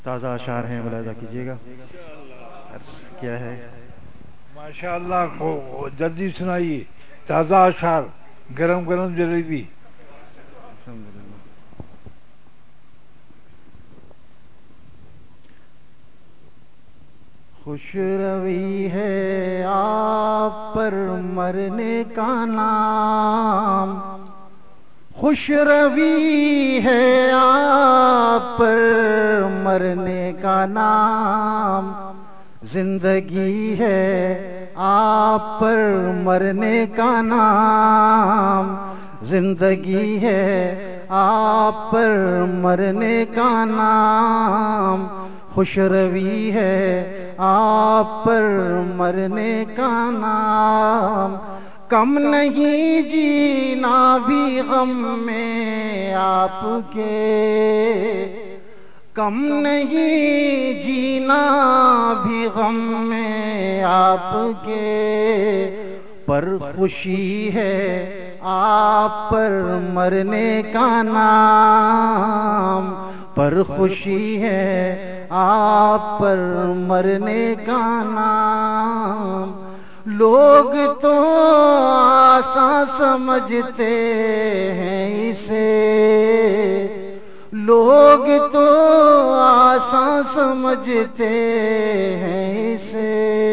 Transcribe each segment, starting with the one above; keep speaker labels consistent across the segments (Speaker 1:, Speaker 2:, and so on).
Speaker 1: تازہ اشعار ہیں، ملاحظہ کیجیے گا کیا ہے.
Speaker 2: ماشاء اللہ کو جلدی سنائیے، تازہ اشعار، گرم گرم جلیبی.
Speaker 1: خوش روی ہے آپ پر مرنے کا نام، خوش روی ہے آپ پر مرنے کا نام، زندگی ہے آپ پر مرنے کا نام، زندگی ہے آپ پر مرنے کا نام، خوش روی ہے آپ پر مرنے کا نام. کم نہیں جینا بھی غم میں آپ کے، کم نہیں جینا بھی غم میں آپ کے، پر خوشی ہے آپ پر مرنے کا نام، پر خوشی ہے آپ پر مرنے کا نام. لوگ تو آسان سمجھتے ہیں اسے، لوگ تو آسان سمجھتے ہیں اسے،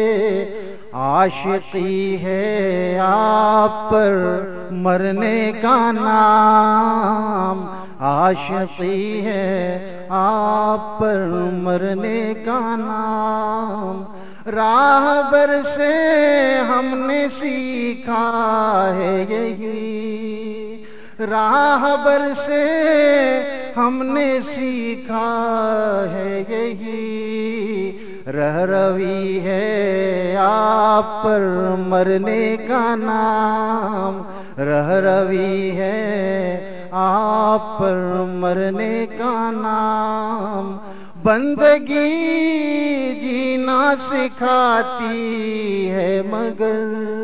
Speaker 1: عاشقی ہے آپ پر مرنے کا نام، عاشقی ہے آپ پر مرنے کا نام. راہبر سے ہم نے سیکھا ہے یہی، راہبر سے ہم نے سیکھا ہے یہی، روی ہے آپ پر مرنے کا نام، روی ہے آپ پر مرنے کا نام. بندگی جینا سکھاتی ہے مگر،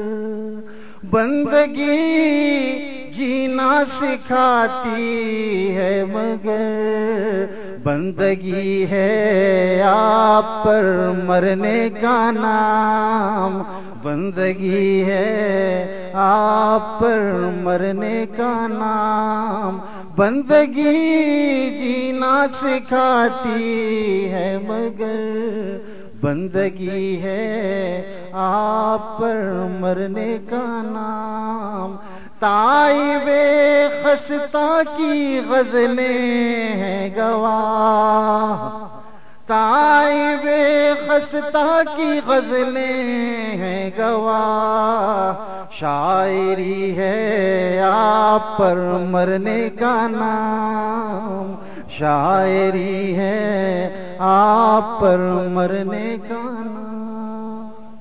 Speaker 1: بندگی جینا سکھاتی ہے مگر، بندگی ہے آپ پر مرنے کا نام، بندگی ہے آپ پر مرنے کا نام. بندگی جینا سکھاتی ہے مگر، بندگی ہے آپ پر مرنے کا نام. تائب خستہ کی غزلیں ہیں گواہ، تائب خستہ کی غزلیں ہیں گواہ، شاعری ہے آپ پر مرنے کا نام، شاعری ہے آپ پر مرنے کا نام.